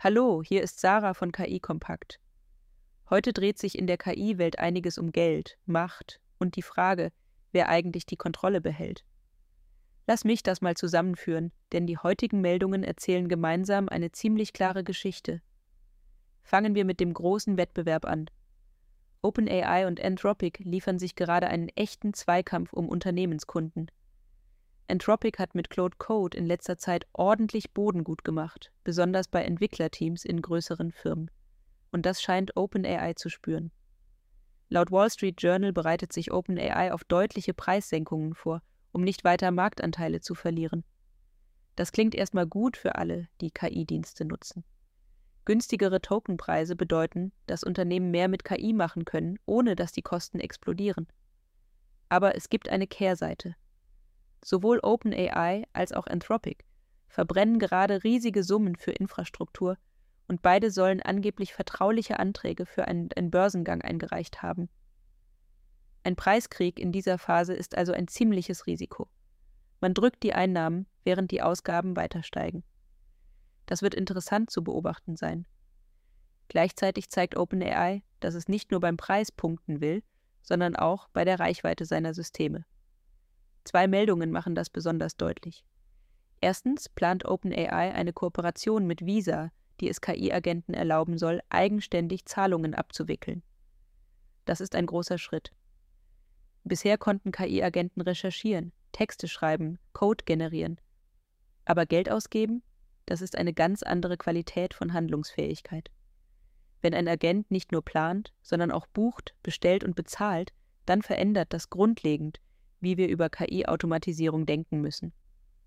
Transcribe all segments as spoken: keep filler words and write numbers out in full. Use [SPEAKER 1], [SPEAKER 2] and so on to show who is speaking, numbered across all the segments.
[SPEAKER 1] Hallo, hier ist Sarah von K I Kompakt. Heute dreht sich in der K I-Welt einiges um Geld, Macht und die Frage, wer eigentlich die Kontrolle behält. Lass mich das mal zusammenführen, denn die heutigen Meldungen erzählen gemeinsam eine ziemlich klare Geschichte. Fangen wir mit dem großen Wettbewerb an. OpenAI und Anthropic liefern sich gerade einen echten Zweikampf um Unternehmenskunden. Anthropic hat mit Claude Code in letzter Zeit ordentlich Boden gut gemacht, besonders bei Entwicklerteams in größeren Firmen. Und das scheint OpenAI zu spüren. Laut Wall Street Journal bereitet sich OpenAI auf deutliche Preissenkungen vor, um nicht weiter Marktanteile zu verlieren. Das klingt erstmal gut für alle, die K I-Dienste nutzen. Günstigere Tokenpreise bedeuten, dass Unternehmen mehr mit K I machen können, ohne dass die Kosten explodieren. Aber es gibt eine Kehrseite. Sowohl OpenAI als auch Anthropic verbrennen gerade riesige Summen für Infrastruktur und beide sollen angeblich vertrauliche Anträge für einen, einen Börsengang eingereicht haben. Ein Preiskrieg in dieser Phase ist also ein ziemliches Risiko. Man drückt die Einnahmen, während die Ausgaben weiter steigen. Das wird interessant zu beobachten sein. Gleichzeitig zeigt OpenAI, dass es nicht nur beim Preis punkten will, sondern auch bei der Reichweite seiner Systeme. Zwei Meldungen machen das besonders deutlich. Erstens plant OpenAI eine Kooperation mit Visa, die es K I-Agenten erlauben soll, eigenständig Zahlungen abzuwickeln. Das ist ein großer Schritt. Bisher konnten K I-Agenten recherchieren, Texte schreiben, Code generieren. Aber Geld ausgeben, das ist eine ganz andere Qualität von Handlungsfähigkeit. Wenn ein Agent nicht nur plant, sondern auch bucht, bestellt und bezahlt, dann verändert das grundlegend, wie wir über K I-Automatisierung denken müssen.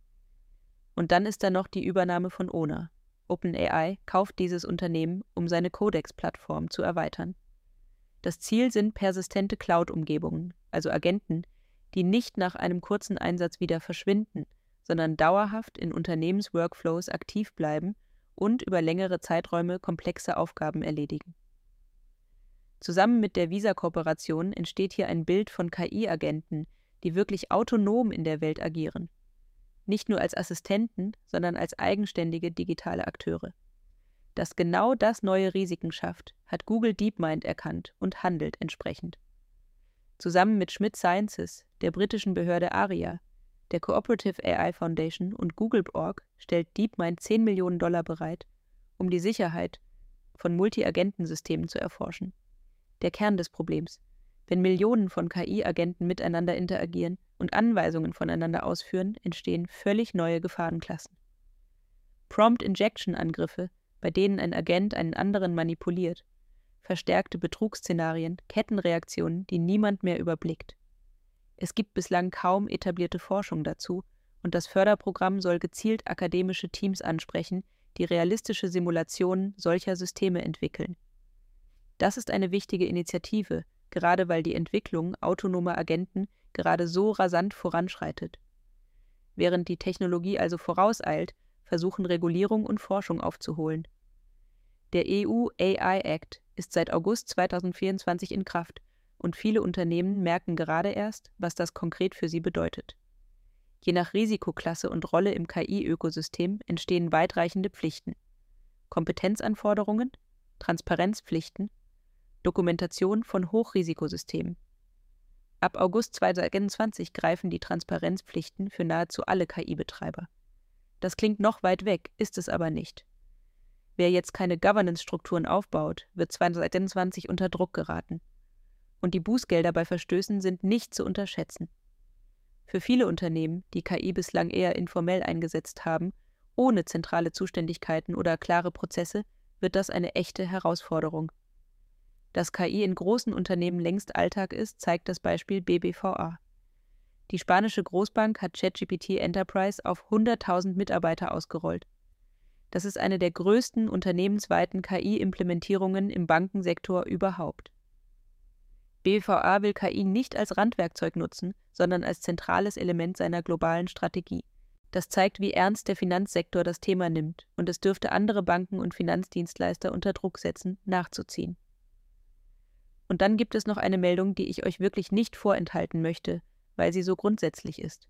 [SPEAKER 1] Und dann ist da noch die Übernahme von Oner. OpenAI kauft dieses Unternehmen, um seine Codex-Plattform zu erweitern. Das Ziel sind persistente Cloud-Umgebungen, also Agenten, die nicht nach einem kurzen Einsatz wieder verschwinden, sondern dauerhaft in Unternehmensworkflows aktiv bleiben und über längere Zeiträume komplexe Aufgaben erledigen. Zusammen mit der Visa-Kooperation entsteht hier ein Bild von K I-Agenten, die wirklich autonom in der Welt agieren. Nicht nur als Assistenten, sondern als eigenständige digitale Akteure. Dass genau das neue Risiken schafft, hat Google DeepMind erkannt und handelt entsprechend. Zusammen mit Schmidt Sciences, der britischen Behörde ARIA, der Cooperative A I Foundation und Google Punkt org stellt DeepMind zehn Millionen Dollar bereit, um die Sicherheit von Multi-Agenten-Systemen zu erforschen. Der Kern des Problems: Wenn Millionen von K I-Agenten miteinander interagieren und Anweisungen voneinander ausführen, entstehen völlig neue Gefahrenklassen. Prompt-Injection-Angriffe, bei denen ein Agent einen anderen manipuliert, verstärkte Betrugsszenarien, Kettenreaktionen, die niemand mehr überblickt. Es gibt bislang kaum etablierte Forschung dazu, und das Förderprogramm soll gezielt akademische Teams ansprechen, die realistische Simulationen solcher Systeme entwickeln. Das ist eine wichtige Initiative, gerade weil die Entwicklung autonomer Agenten gerade so rasant voranschreitet. Während die Technologie also vorauseilt, versuchen Regulierung und Forschung aufzuholen. Der E U A I Act ist seit August zweitausendvierundzwanzig in Kraft und viele Unternehmen merken gerade erst, was das konkret für sie bedeutet. Je nach Risikoklasse und Rolle im K I-Ökosystem entstehen weitreichende Pflichten. Kompetenzanforderungen, Transparenzpflichten, Dokumentation von Hochrisikosystemen. Ab August zweitausendeinundzwanzig greifen die Transparenzpflichten für nahezu alle K I-Betreiber. Das klingt noch weit weg, ist es aber nicht. Wer jetzt keine Governance-Strukturen aufbaut, wird zweitausendeinundzwanzig unter Druck geraten. Und die Bußgelder bei Verstößen sind nicht zu unterschätzen. Für viele Unternehmen, die K I bislang eher informell eingesetzt haben, ohne zentrale Zuständigkeiten oder klare Prozesse, wird das eine echte Herausforderung. Dass K I in großen Unternehmen längst Alltag ist, zeigt das Beispiel B B V A. Die spanische Großbank hat ChatGPT Enterprise auf hunderttausend Mitarbeiter ausgerollt. Das ist eine der größten unternehmensweiten K I-Implementierungen im Bankensektor überhaupt. B B V A will K I nicht als Randwerkzeug nutzen, sondern als zentrales Element seiner globalen Strategie. Das zeigt, wie ernst der Finanzsektor das Thema nimmt, und es dürfte andere Banken und Finanzdienstleister unter Druck setzen, nachzuziehen. Und dann gibt es noch eine Meldung, die ich euch wirklich nicht vorenthalten möchte, weil sie so grundsätzlich ist.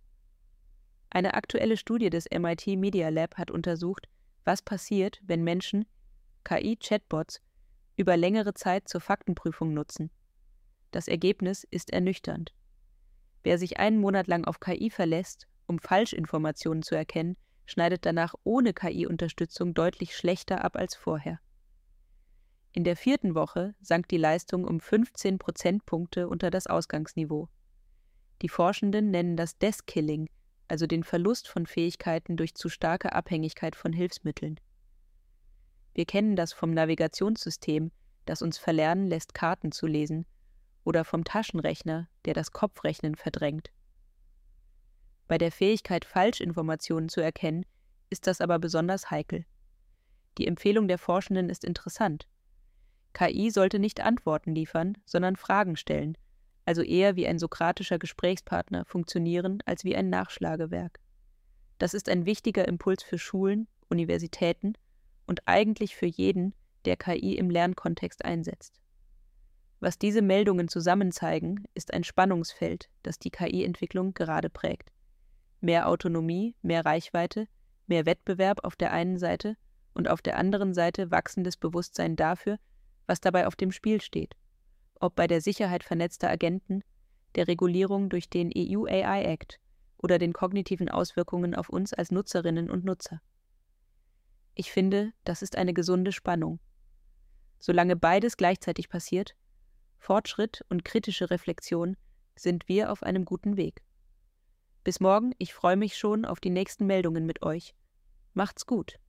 [SPEAKER 1] Eine aktuelle Studie des M I T Media Lab hat untersucht, was passiert, wenn Menschen K I-Chatbots über längere Zeit zur Faktenprüfung nutzen. Das Ergebnis ist ernüchternd. Wer sich einen Monat lang auf K I verlässt, um Falschinformationen zu erkennen, schneidet danach ohne K I-Unterstützung deutlich schlechter ab als vorher. In der vierten Woche sank die Leistung um fünfzehn Prozentpunkte unter das Ausgangsniveau. Die Forschenden nennen das Desk-Killing, also den Verlust von Fähigkeiten durch zu starke Abhängigkeit von Hilfsmitteln. Wir kennen das vom Navigationssystem, das uns verlernen lässt, Karten zu lesen, oder vom Taschenrechner, der das Kopfrechnen verdrängt. Bei der Fähigkeit, Falschinformationen zu erkennen, ist das aber besonders heikel. Die Empfehlung der Forschenden ist interessant. K I sollte nicht Antworten liefern, sondern Fragen stellen, also eher wie ein sokratischer Gesprächspartner funktionieren als wie ein Nachschlagewerk. Das ist ein wichtiger Impuls für Schulen, Universitäten und eigentlich für jeden, der K I im Lernkontext einsetzt. Was diese Meldungen zusammen zeigen, ist ein Spannungsfeld, das die K I-Entwicklung gerade prägt. Mehr Autonomie, mehr Reichweite, mehr Wettbewerb auf der einen Seite und auf der anderen Seite wachsendes Bewusstsein dafür, was dabei auf dem Spiel steht. Ob bei der Sicherheit vernetzter Agenten, der Regulierung durch den E U-A I-Act oder den kognitiven Auswirkungen auf uns als Nutzerinnen und Nutzer. Ich finde, das ist eine gesunde Spannung. Solange beides gleichzeitig passiert, Fortschritt und kritische Reflexion, sind wir auf einem guten Weg. Bis morgen, ich freue mich schon auf die nächsten Meldungen mit euch. Macht's gut!